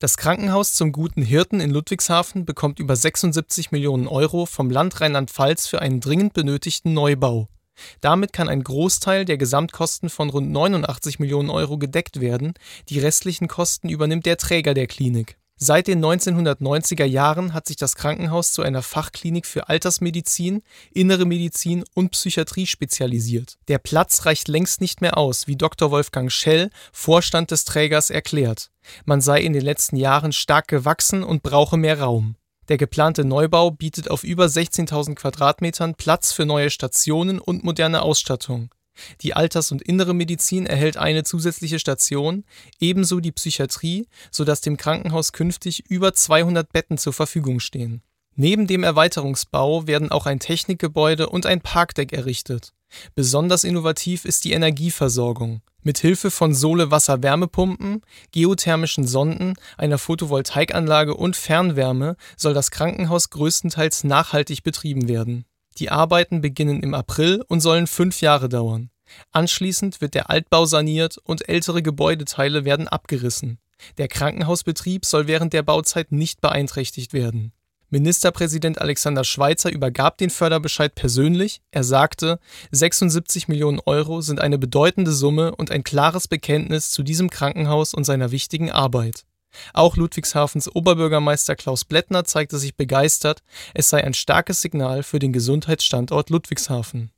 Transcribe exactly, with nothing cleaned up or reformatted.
Das Krankenhaus zum Guten Hirten in Ludwigshafen bekommt über sechsundsiebzig Millionen Euro vom Land Rheinland-Pfalz für einen dringend benötigten Neubau. Damit kann ein Großteil der Gesamtkosten von rund neunundachtzig Millionen Euro gedeckt werden, die restlichen Kosten übernimmt der Träger der Klinik. Seit den neunzehnhundertneunziger Jahren hat sich das Krankenhaus zu einer Fachklinik für Altersmedizin, Innere Medizin und Psychiatrie spezialisiert. Der Platz reicht längst nicht mehr aus, wie Doktor Wolfgang Schell, Vorstand des Trägers, erklärt. Man sei in den letzten Jahren stark gewachsen und brauche mehr Raum. Der geplante Neubau bietet auf über sechzehntausend Quadratmetern Platz für neue Stationen und moderne Ausstattung. Die Alters- und Innere Medizin erhält eine zusätzliche Station, ebenso die Psychiatrie, sodass dem Krankenhaus künftig über zweihundert Betten zur Verfügung stehen. Neben dem Erweiterungsbau werden auch ein Technikgebäude und ein Parkdeck errichtet. Besonders innovativ ist die Energieversorgung. Mit Hilfe von Sohle-Wasser-Wärmepumpen, geothermischen Sonden, einer Photovoltaikanlage und Fernwärme soll das Krankenhaus größtenteils nachhaltig betrieben werden. Die Arbeiten beginnen im April und sollen fünf Jahre dauern. Anschließend wird der Altbau saniert und ältere Gebäudeteile werden abgerissen. Der Krankenhausbetrieb soll während der Bauzeit nicht beeinträchtigt werden. Ministerpräsident Alexander Schweitzer übergab den Förderbescheid persönlich. Er sagte, sechsundsiebzig Millionen Euro sind eine bedeutende Summe und ein klares Bekenntnis zu diesem Krankenhaus und seiner wichtigen Arbeit. Auch Ludwigshafens Oberbürgermeister Klaus Blättner zeigte sich begeistert, es sei ein starkes Signal für den Gesundheitsstandort Ludwigshafen.